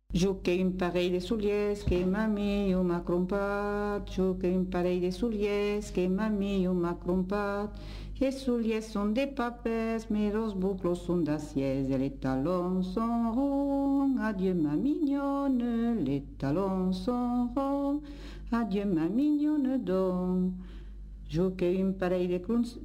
Gioquei une pareille de souliers que mamie ou m'a crompat. Gioquei une pareille de souliers que mamie ou m'a crompat. Les souliers sont des papes, mais los boucles sont d'acier et les talons sont ronds. Adieu ma mignonne, les talons sont ronds. Adieu ma mignonne donc. Gioquei une pareille de clowns.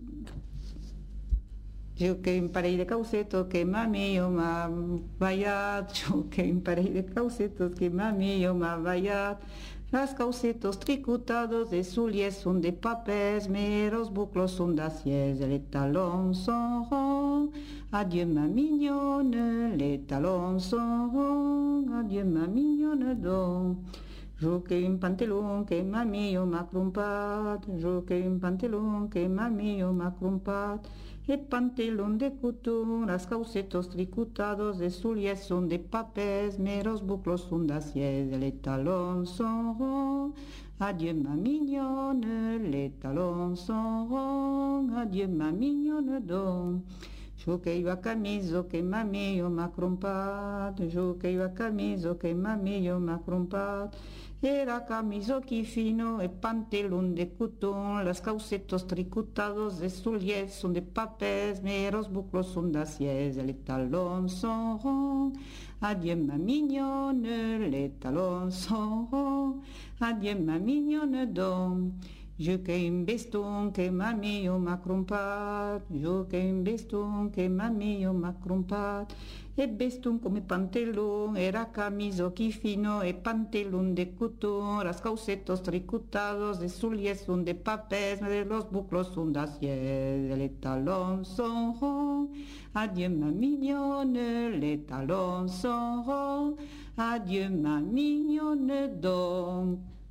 Gioquei un parell de causetos que mami yo m'ha ballat. Gioquei un parell de causetos que mami yo m'ha ballat. Las causetos tricotados de souliers sont des papes, mais los boucles sont d'acier et les talons sont ronds. Adieu ma mignonne, les talons sont ronds. Adieu ma mignonne donc. Gioquei un pantalon que mami yo m'ha crompat. Gioquei un pantalon que mami yo m'ha crompat. Les pantalons de coton, las causetos tricotados de souliers sont des papes, mais los boucles sont d'acier et les talons sont ronds. Adieu ma mignonne, les talons sont ronds. Adieu ma mignonne donc. Gioquei a camiso que mami yo m'ha crompat. Gioquei a camiso que mami yo m'ha crompat. Era camiso qui fino et pantalon de coton, las causetos tricotados de souliers sont des papes, mais los boucles sont d'acier et les talons sont ronds. Adieu ma mignonne, les talons sont ronds. Adieu ma mignonne donc. Gioquei un veston que mami yo m'ha crompat. Gioquei un veston que mami yo m'ha crompat. Et veston come pantalon, era camiso qui fino et pantalon de coton, las causetos tricotados de souliers sont des papes, mais los boucles sont d'acier et les talons sont ronds. Adieu ma mignonne, les talons sont ronds. Adieu ma mignonne donc.